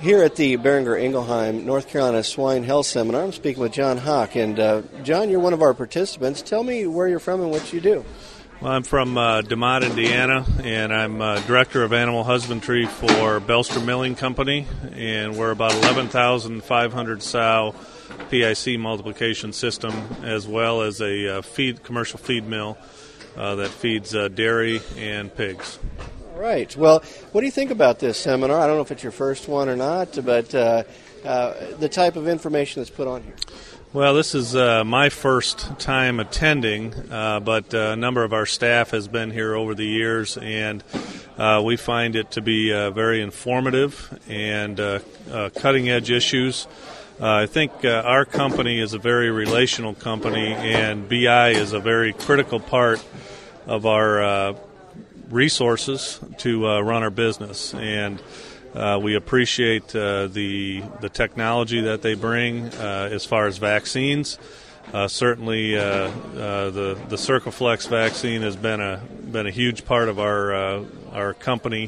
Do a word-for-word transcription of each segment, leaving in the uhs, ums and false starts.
Here at the Boehringer Ingelheim, North Carolina Swine Health Seminar, I'm speaking with John Hawk. And uh, John, you're one of our participants. Tell me where you're from and what you do. Well, I'm from uh, DeMotte, Indiana, and I'm uh, Director of Animal Husbandry for Belster Milling Company, and we're about eleven thousand five hundred sow P I C multiplication system, as well as a uh, feed commercial feed mill uh, that feeds uh, dairy and pigs. All right. Well, what do you think about this seminar? I don't know if it's your first one or not, but uh, uh, the type of information that's put on here. Well, this is uh, my first time attending, uh, but uh, a number of our staff has been here over the years, and uh, we find it to be uh, very informative and uh, uh, cutting-edge issues. Uh, I think uh, our company is a very relational company, and B I is a very critical part of our uh, resources to uh, run our business, and uh, we appreciate uh, the the technology that they bring uh, as far as vaccines. Uh, certainly, uh, uh, the the Circoflex vaccine has been a been a huge part of our uh, our company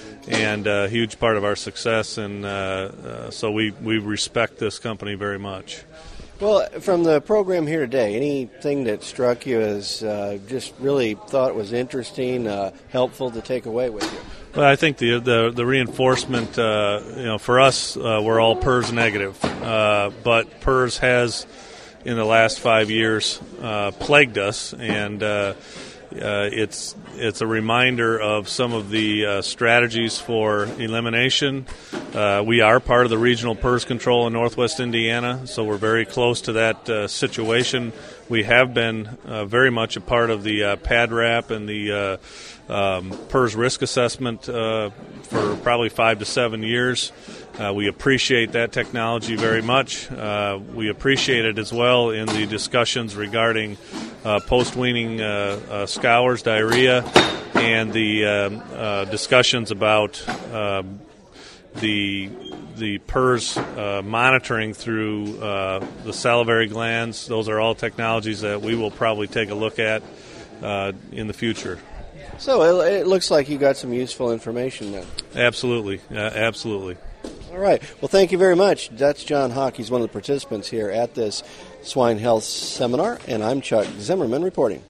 and a huge part of our success, and uh, uh, so we we respect this company very much. Well, from the program here today, anything that struck you as uh, just really thought was interesting, uh, helpful to take away with you? Well, I think the the, the reinforcement, uh, you know, for us, uh, we're all P R R S negative, uh, but P R R S has, in the last five years, uh, plagued us, and uh, uh, it's it's a reminder of some of the uh, strategies for elimination. Uh, we are part of the regional P R R S control in Northwest Indiana, so we're very close to that uh, situation. We have been uh, very much a part of the uh, P A D R A P and the uh, um, P R R S risk assessment uh, for probably five to seven years. Uh, we appreciate that technology very much. Uh, we appreciate it as well in the discussions regarding uh, post-weaning uh, uh, scours, diarrhea, and the um, uh, discussions about uh, the the P R R S uh, monitoring through uh, the salivary glands. Those are all technologies that we will probably take a look at uh, in the future. So it, it looks like you got some useful information then. Absolutely, uh, absolutely. All right. Well, thank you very much. That's John Hawk. He's one of the participants here at this swine health seminar, and I'm Chuck Zimmerman reporting.